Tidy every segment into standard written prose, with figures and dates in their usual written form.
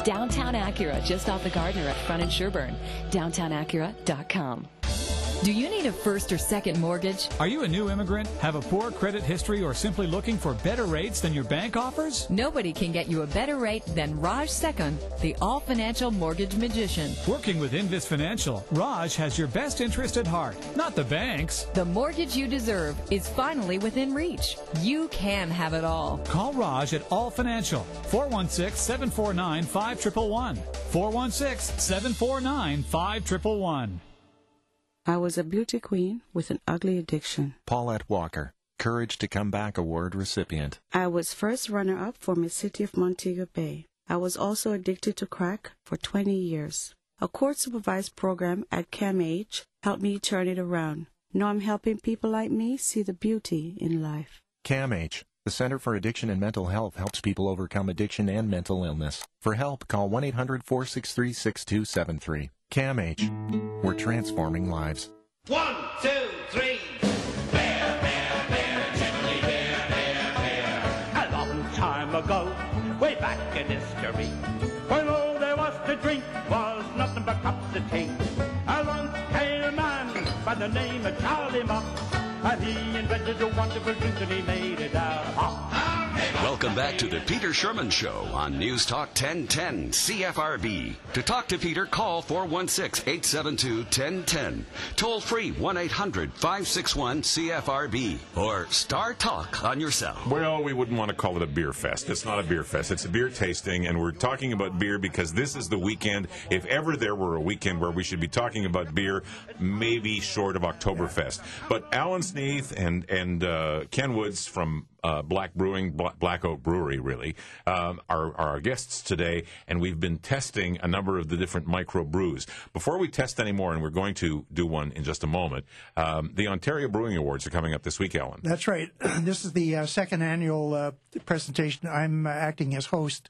Downtown Acura, just off the Gardner at Front and Sherburne. DowntownAcura.com. Do you need a first or second mortgage? Are you a new immigrant, have a poor credit history, or simply looking for better rates than your bank offers? Nobody can get you a better rate than Raj Sekun, the all-financial mortgage magician. Working with Invis Financial, Raj has your best interest at heart, not the bank's. The mortgage you deserve is finally within reach. You can have it all. Call Raj at All Financial, 416-749-5111. 416-749-5111. I was a beauty queen with an ugly addiction. Paulette Walker, Courage to Come Back Award recipient. I was first runner-up for Miss City of Montego Bay. I was also addicted to crack for 20 years. A court-supervised program at CAMH helped me turn it around. Now I'm helping people like me see the beauty in life. CAMH, the Center for Addiction and Mental Health, helps people overcome addiction and mental illness. For help, call 1-800-463-6273. CAMH, we're transforming lives. 1, 2, 3. Bear, bear, bear, gently bear, bear, bear. A long time ago, way back in history, when all there was to drink was nothing but cups of tea. Along came a man by the name of Charlie Mott, and he invented a wonderful drink and he made it out of hop. Welcome back to the Peter Sherman Show on News Talk 1010 CFRB. To talk to Peter, call 416-872-1010. Toll free 1-800-561-CFRB or Star Talk on your cell. Well, we wouldn't want to call it a beer fest. It's not a beer fest. It's a beer tasting, and we're talking about beer because this is the weekend. If ever there were a weekend where we should be talking about beer, maybe short of Oktoberfest. But Alan Sneath and Ken Woods from Black Oak Brewery, really, are our guests today, and we've been testing a number of the different micro brews. Before we test any more, and we're going to do one in just a moment, the Ontario Brewing Awards are coming up this week, Alan. That's right. This is the second annual presentation. I'm acting as host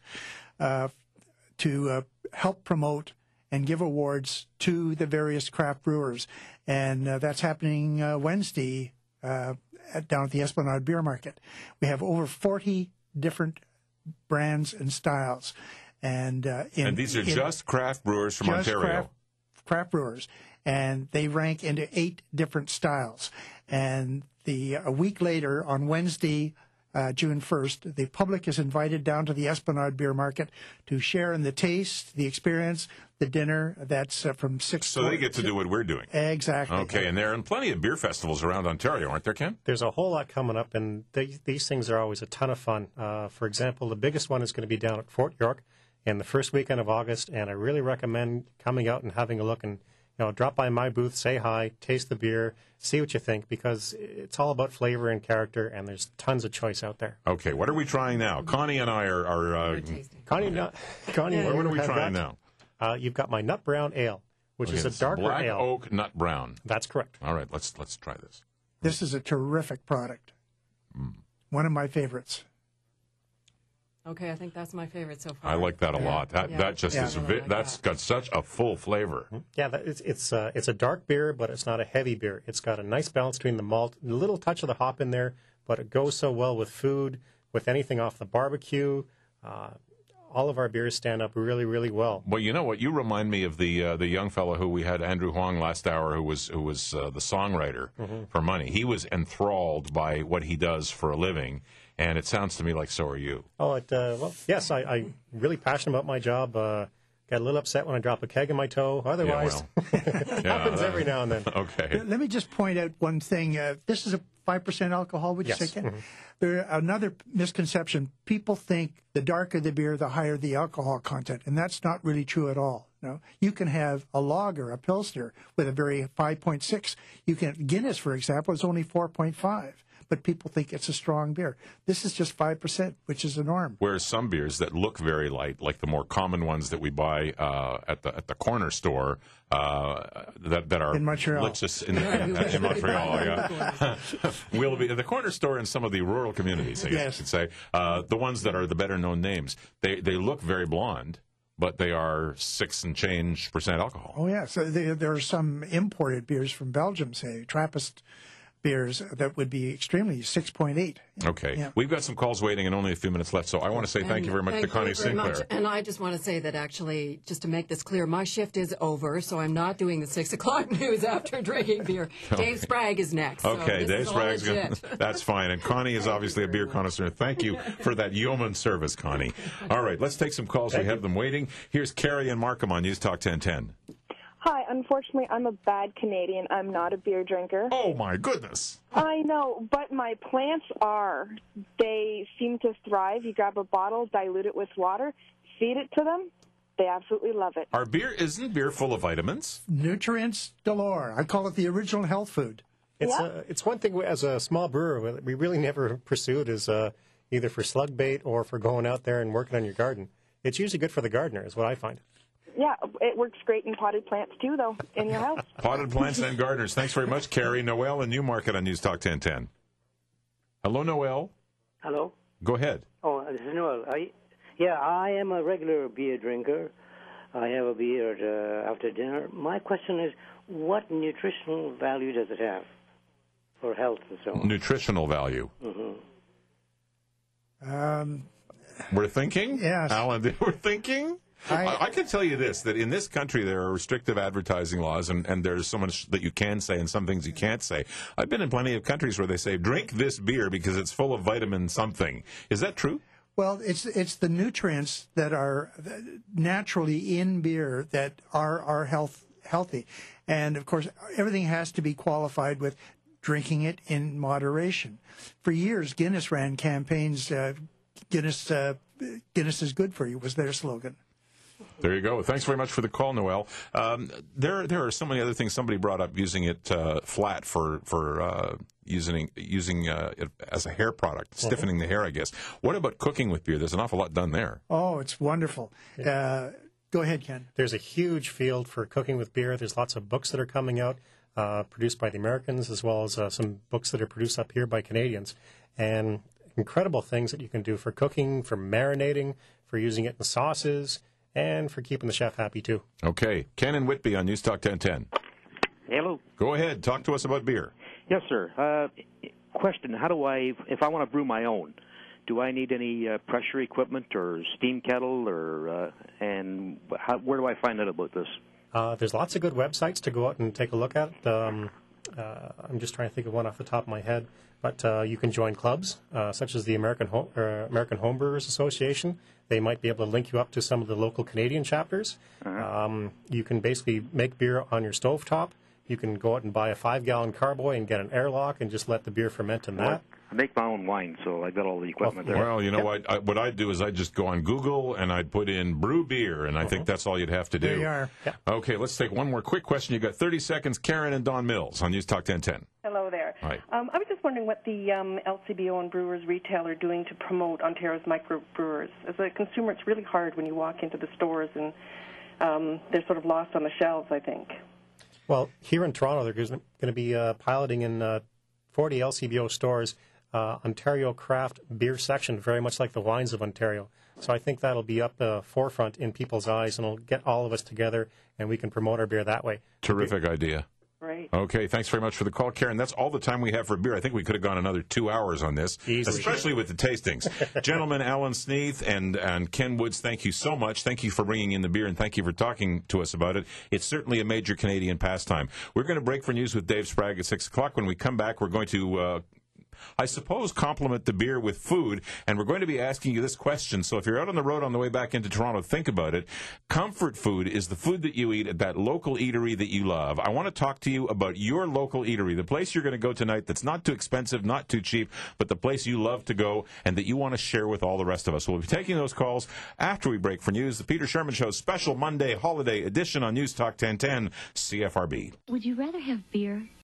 to help promote and give awards to the various craft brewers, and that's happening Wednesday down at the Esplanade Beer Market. We have over 40 different brands and styles. And these are just craft brewers from Ontario. Craft brewers. And they rank into 8 different styles. And a week later, on Wednesday, June 1st, the public is invited down to the Esplanade Beer Market to share in the taste, the experience, the dinner. That's from 6 So they get to do what we're doing. Exactly. Okay, and there are plenty of beer festivals around Ontario, aren't there, Ken? There's a whole lot coming up, and these things are always a ton of fun. For example, the biggest one is going to be down at Fort York in the first weekend of August, and I really recommend coming out and having a look and drop by my booth, say hi, taste the beer, see what you think, because it's all about flavor and character, and there's tons of choice out there. Okay, what are we trying now? Connie and I are Connie, what are we trying now? You've got my Nut Brown Ale, which is a darker Black ale. Oak Nut Brown. That's correct. All right, let's try this. This is a terrific product. One of my favorites. Okay, I think that's my favorite so far. I like that a lot. That just is that's got such a full flavor. Yeah, it's a dark beer, but it's not a heavy beer. It's got a nice balance between the malt, a little touch of the hop in there, but it goes so well with food, with anything off the barbecue. All of our beers stand up really, really well. Well, you know what? You remind me of the young fellow who we had, Andrew Huang, last hour, who was the songwriter for Money. He was enthralled by what he does for a living, and it sounds to me like so are you. Oh, well, yes, I'm really passionate about my job. Got a little upset when I drop a keg in my toe. Otherwise, it happens every now and then. Okay. Let me just point out one thing. This is a 5% alcohol, would you say, Ken? Another misconception. People think the darker the beer, the higher the alcohol content, and that's not really true at all. No, you can have a lager, a Pilsner, with a very 5.6. Guinness, for example, is only 4.5. But people think it's a strong beer. This is just 5%, which is the norm. Whereas some beers that look very light, like the more common ones that we buy at the corner store, that are in Montreal, in Montreal, yeah, will be the corner store in some of the rural communities. I guess you could say the ones that are the better known names. They look very blonde, but they are 6% and change alcohol. Oh yeah, so there are some imported beers from Belgium, say Trappist. beers that would be extremely 6.8. Okay. Yeah. We've got some calls waiting and only a few minutes left, so I want to say thank you very much to Connie Sinclair. And I just want to say that actually, just to make this clear, my shift is over, so I'm not doing the 6 o'clock news after drinking beer. Dave Sprague is next. Okay, so Dave Sprague's going to... That's fine. And Connie is obviously a beer connoisseur. Thank you for that yeoman service, Connie. All right, let's take some calls. We have them waiting. Here's Carrie and Markham on News Talk 1010. Hi, unfortunately, I'm a bad Canadian. I'm not a beer drinker. Oh, my goodness. I know, but my plants are. They seem to thrive. You grab a bottle, dilute it with water, feed it to them. They absolutely love it. Isn't beer full of vitamins? Nutrients galore. I call it the original health food. It's one thing as a small brewer we really never pursued is either for slug bait or for going out there and working on your garden. It's usually good for the gardener, is what I find. Yeah, it works great in potted plants, too, though, in your house. Potted plants and gardeners. Thanks very much, Carrie. Noel in Newmarket on News Talk 1010. Hello, Noel. Hello. Go ahead. Oh, this is Noel. I am a regular beer drinker. I have a beer after dinner. My question is, what nutritional value does it have for health and so on? Nutritional value. We're thinking? Yes. Alan, we're thinking? I can tell you this, that in this country there are restrictive advertising laws, and there's so much that you can say and some things you can't say. I've been in plenty of countries where they say, drink this beer because it's full of vitamin something. Is that true? Well, it's the nutrients that are naturally in beer that are healthy. And, of course, everything has to be qualified with drinking it in moderation. For years, Guinness ran campaigns, Guinness is good for you was their slogan. There you go. Thanks very much for the call, Noel. There are so many other things. Somebody brought up using it flat for using it as a hair product, stiffening the hair, I guess. What about cooking with beer? There's an awful lot done there. Oh, it's wonderful. Go ahead, Ken. There's a huge field for cooking with beer. There's lots of books that are coming out, produced by the Americans, as well as some books that are produced up here by Canadians. And incredible things that you can do for cooking, for marinating, for using it in sauces, and for keeping the chef happy, too. Okay. Ken and Whitby on News Talk 1010. Hello. Go ahead. Talk to us about beer. Yes, sir. Question, how do I, if I want to brew my own, do I need any pressure equipment or steam kettle, or where do I find out about this? There's lots of good websites to go out and take a look at. I'm just trying to think of one off the top of my head. But you can join clubs, such as the American Homebrewers Association. They might be able to link you up to some of the local Canadian chapters. You can basically make beer on your stovetop. You can go out and buy a 5-gallon carboy and get an airlock and just let the beer ferment in that. I make my own wine, so I got all the equipment there. Well, you know what I'd do is I'd just go on Google and I'd put in brew beer, and I think that's all you'd have to do. There you are. Yeah. Okay, let's take one more quick question. You've got 30 seconds. Karen and Don Mills on News Talk 1010. Hello there. Hi. I was just wondering what the LCBO and Brewers Retail are doing to promote Ontario's microbrewers. As a consumer, it's really hard when you walk into the stores and they're sort of lost on the shelves, I think. Well, here in Toronto, they're going to be piloting in 40 LCBO stores Ontario craft beer section, very much like the wines of Ontario. So I think that'll be up the forefront in people's eyes, and it'll get all of us together, and we can promote our beer that way. Terrific idea. Right. Okay, thanks very much for the call, Karen. That's all the time we have for beer. I think we could have gone another 2 hours on this, especially with the tastings. Gentlemen, Alan Sneath and Ken Woods, thank you so much. Thank you for bringing in the beer, and thank you for talking to us about it. It's certainly a major Canadian pastime. We're going to break for news with Dave Sprague at 6 o'clock. When we come back, we're going to I suppose, complement the beer with food. And we're going to be asking you this question. So if you're out on the road on the way back into Toronto, think about it. Comfort food is the food that you eat at that local eatery that you love. I want to talk to you about your local eatery, the place you're going to go tonight that's not too expensive, not too cheap, but the place you love to go and that you want to share with all the rest of us. We'll be taking those calls after we break for news. The Peter Sherman Show special Monday holiday edition on News Talk 1010 CFRB. Would you rather have beer